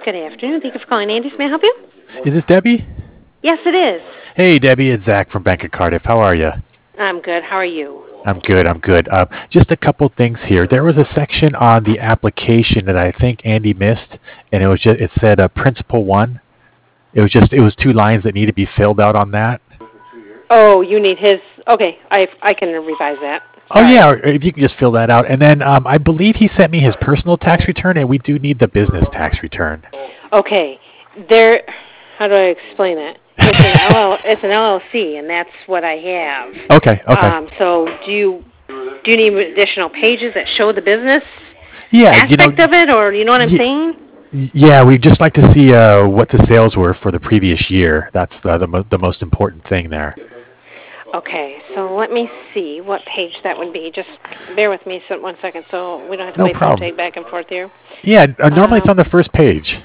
Good afternoon. Thank you for calling Andy's. May I help you? Is this Debbie? Yes, it is. Hey, Debbie, it's Zach from Bank of Cardiff. How are you? I'm good. How are you? I'm good. I'm good. Just a couple things here. There was a section on the application that I think Andy missed, and it said Principal One. It was two lines that need to be filled out on that. Oh, you need his. Okay, I can revise that. Oh yeah, or if you can just fill that out, and then I believe he sent me his personal tax return, and we do need the business tax return. Okay, how do I explain it? It's an LLC, and that's what I have. Okay. So do you need additional pages that show the business aspect of it, or you know what I'm saying? Yeah, we'd just like to see what the sales were for the previous year. That's the most important thing there. Okay, so let me see what page that would be. Just bear with me 1 second, so we don't have to play phone tag back and forth here. Yeah, normally it's on the first page.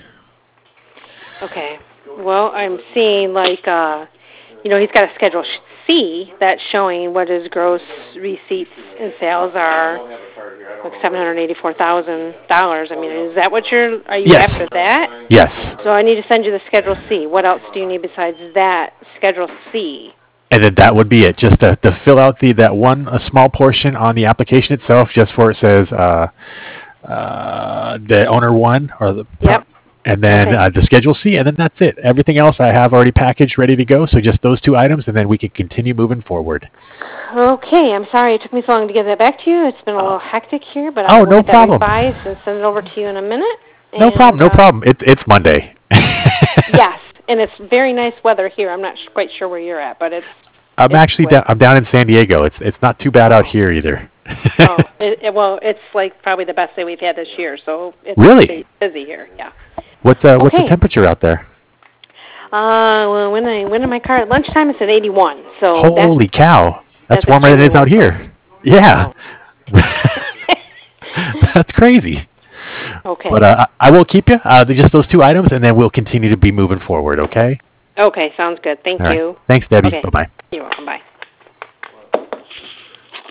Okay. Well, I'm seeing he's got a Schedule C that's showing what his gross receipts and sales are, like $784,000. I mean, is that what are you after that? Yes. So I need to send you the Schedule C. What else do you need besides that Schedule C? And then that would be it. Just to fill out that a small portion on the application itself, just where it says the owner one or the. Yep. And then the Schedule C, and then that's it. Everything else I have already packaged, ready to go. So just those two items, and then we can continue moving forward. Okay, I'm sorry it took me so long to get that back to you. It's been a little hectic here, but I'll get problem. that revised and send it over to you in a minute. No problem. It's Monday. Yes, and it's very nice weather here. I'm not quite sure where you're at, but I'm down in San Diego. It's not too bad out here either. It's like probably the best day we've had this year. So it's really busy here. Yeah. What's the temperature out there? Well, when I went in my car at lunchtime, it's at 81. So holy cow, that's warmer than it is out here. Yeah. That's crazy. Okay. But I will keep you just those two items, and then we'll continue to be moving forward. Okay. Okay, sounds good. Thank you. Right. Thanks, Debbie. Okay. Bye bye. You're welcome. Bye.